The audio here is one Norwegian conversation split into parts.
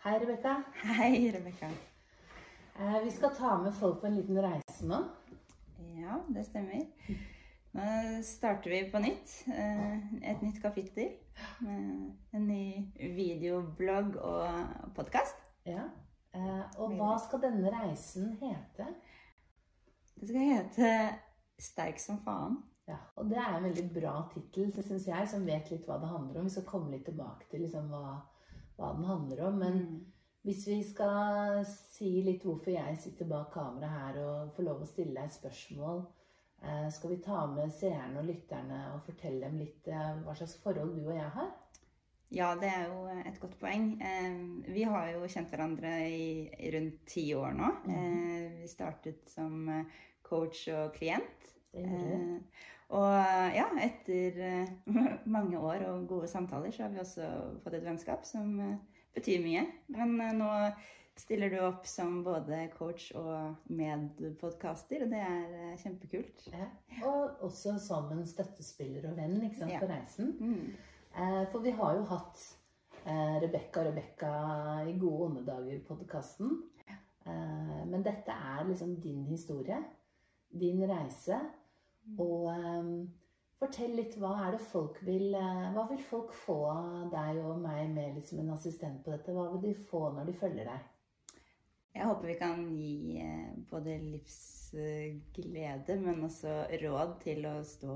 Hei, Rebecca. Hei, Rebecca. Vi skal ta med folk på en liten reise nå. Ja, det stemmer. Nå starter vi på nytt. Et nytt kapittel med en ny videoblogg og podcast. Ja. Og hva skal denne reisen hete? Det skal hete Sterk som faen. Ja, og det er en veldig bra titel, synes jeg, som vet litt hva det handler om. Vi skal komme litt tilbake til liksom hva den handler om. Men hvis vi skal si litt hvorfor jeg sitter bak kamera her og får lov å stille deg et spørsmål, skal vi ta med seerne og lytterne og fortelle dem litt hva slags forhold du og jeg har? Ja, det er jo et godt poeng. Vi har jo kjent hverandre i rundt 10 år nå. Vi startet som coach og klient. Og ja, etter mange år og gode samtaler så har vi også fått et vennskap som betyr mye. Men nå stiller du opp som både coach og medpodcaster, og det er kjempekult. Ja. Og også som en støttespiller og venn, ikke sant, på reisen. For vi har jo hatt Rebecca i gode og onde dager-podcasten. Men dette er liksom din historie, din reise. Og fortell litt, hva vil folk få av deg og meg med litt som en assistent på dette? Hva vil de få når de følger deg? Jeg håper vi kan gi både livsglede, men også råd til å stå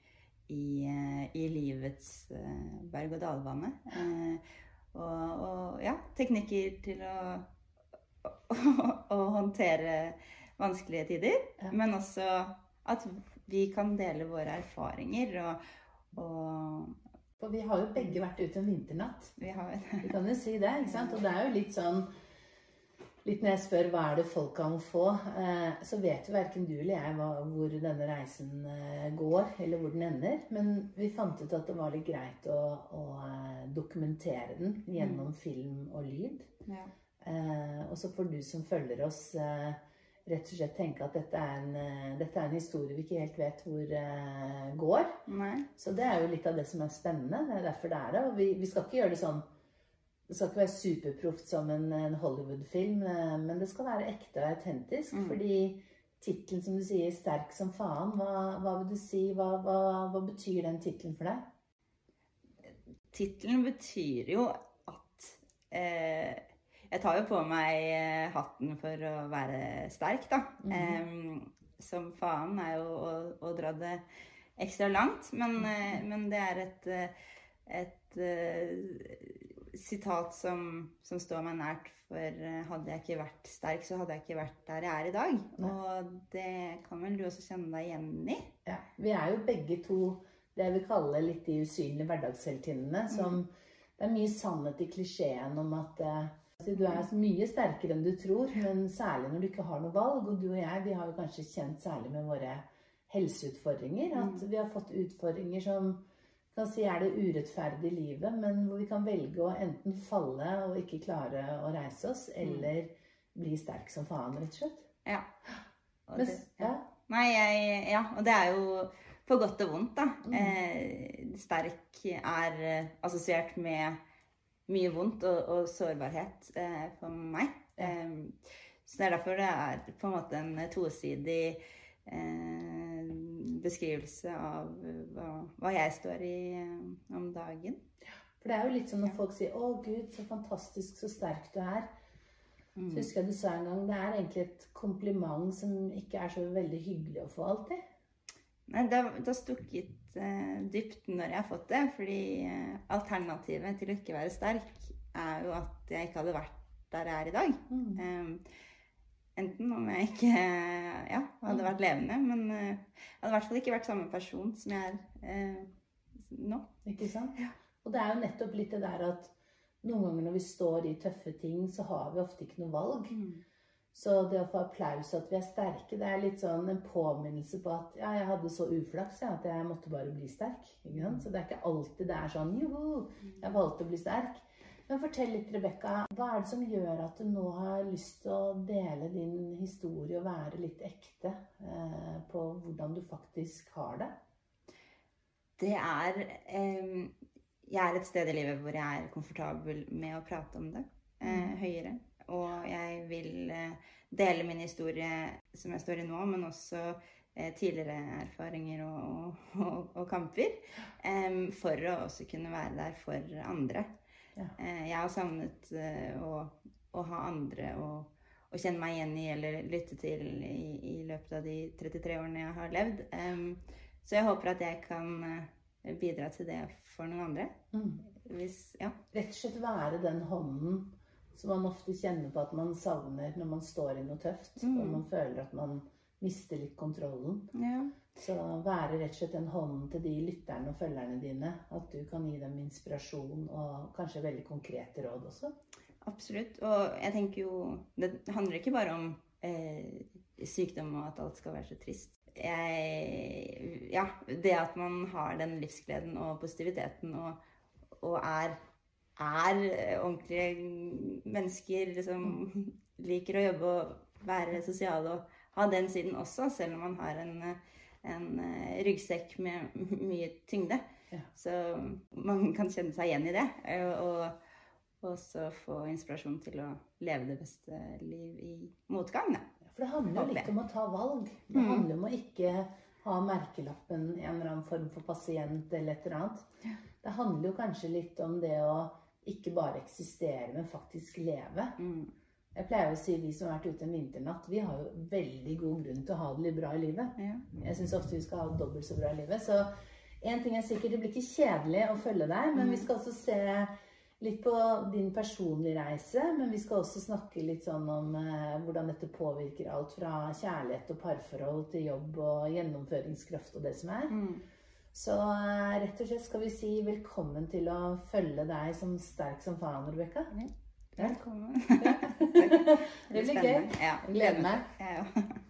i livets berg- og dalbane. Og ja, teknikker til å håndtere vanskelige tider, men også at vi kan dele våre erfaringer. For vi har jo begge vært ute en vinternatt. Vi kan jo si det, ikke sant? Og det er jo litt sånn, når jeg spør hva er det folk kan få, så vet jo hverken du eller jeg hvor denne reisen går, eller hvor den ender. Men vi fant ut at det var litt greit å dokumentere den gjennom film og lyd. Ja. Og så får du som følger oss rett og slett tenke at dette er en historie vi ikke helt vet hvor går. Nei. Så det er jo litt av det som er spennende. Det er derfor det er det. Og vi skal ikke gjøre det sånn, det skal ikke være superproft som en Hollywood-film, men det skal være ekte og autentisk, fordi titlen som du sier, Sterk som faen, hva vil du si, hva betyr den titlen for deg? Titlen betyr jo at jeg tar jo på meg hatten for å være sterk, da. Som faen er jo å dra det ekstra langt, men det er et sitat som står meg nært, for hadde jeg ikke vært sterk, så hadde jeg ikke vært der jeg er i dag. Og det kan vel du også kjenne deg igjen i? Ja, vi er jo begge to det jeg vil kalle litt de usynlige hverdagsheltinnene, som det er mye sannhet i klisjeen om at du er mye sterkere enn du tror, men særlig når du ikke har noe valg. Og du og jeg, vi har jo kanskje kjent særlig med våre helseutfordringer, at vi har fått utfordringer som kan si er det urettferdig i livet, men hvor vi kan velge å enten falle og ikke klare å reise oss, eller bli sterk som faen, rett og slett. Ja. Og det er jo på godt og vondt, da. Sterk er assosiert med mye vondt og sårbarhet for meg. Så det er derfor det er på en måte en tosidig beskrivelse av hva jeg står i om dagen. For det er jo litt som når folk sier, å Gud, så fantastisk, så sterk du er. Så husker jeg du sa en gang, det er egentlig et kompliment som ikke er så veldig hyggelig å få alltid. Nei, det har stukket dypt når jeg har fått det, fordi alternativet til å ikke være sterk er jo at jeg ikke hadde vært der jeg er i dag. Enten om jeg ikke hadde vært levende, men jeg hadde i hvert fall ikke vært samme person som jeg er nå. Ikke sant? Ja. Og det er jo nettopp litt det der at noen ganger når vi står i tøffe ting, så har vi ofte ikke noe valg. Så det å få applaus at vi er sterke, det er litt sånn en påminnelse på at ja, jeg hadde så uflaks at jeg måtte bare bli sterk. Ikke sant? Så det er ikke alltid det er sånn, joho, jeg valgte å bli sterk. Men fortell litt, Rebecca, hva er det som gjør at du nå har lyst til å dele din historie og være litt ekte på hvordan du faktisk har det? Det er, jeg er et sted i livet hvor jeg er komfortabel med å prate om det. høyere. Og jeg vil dele min historie som jeg står i nå, men også tidligere erfaringer og kamper, for å også kunne være der for andre. Ja. Jeg har savnet å ha andre å kjenne meg igjen i eller lytte til i løpet av de 33 årene jeg har levd. Så jeg håper at jeg kan bidra til det for noen andre. Ja. Rett og slett være den hånden som man ofte kjenner på at man savner når man står i noe tøft, og man føler at man mister litt kontrollen. Ja. Så være rett og slett en hånd til de lytterne og følgerne dine, at du kan gi dem inspirasjon og kanskje veldig konkrete råd også. Absolutt, og jeg tenker jo, det handler ikke bare om sykdom og at alt skal være så trist. Det at man har den livsgleden og positiviteten og er ordentlige mennesker som liker å jobbe og være sosiale og ha den siden også, selv om man har en ryggsekk med mye tyngde. Ja. Så man kan kjenne seg igjen i det, og også få inspirasjon til å leve det beste liv i motgang. Da. For det handler litt om å ta valg. Det handler om å ikke ha merkelappen i en eller annen form for pasient eller et eller annet. Ja. Det handler jo kanskje litt om det å ikke bare eksistere, men faktisk leve. Jeg pleier å si vi som har vært ute en vinternatt, vi har jo veldig god grunn til å ha det litt bra i livet. Ja. Jeg synes ofte vi skal ha det dobbelt så bra i livet. Så en ting er sikkert, det blir ikke kjedelig å følge deg, men vi skal også se litt på din personlige reise, men vi skal også snakke litt sånn om hvordan dette påvirker alt fra kjærlighet og parforhold til jobb og gjennomføringskraft og det som er. Så rett og slett skal vi si velkommen til å følge deg som sterk som faen, Rebecca. Velkommen. Ja. Det blir gøy. Ja, gleder meg. Ja.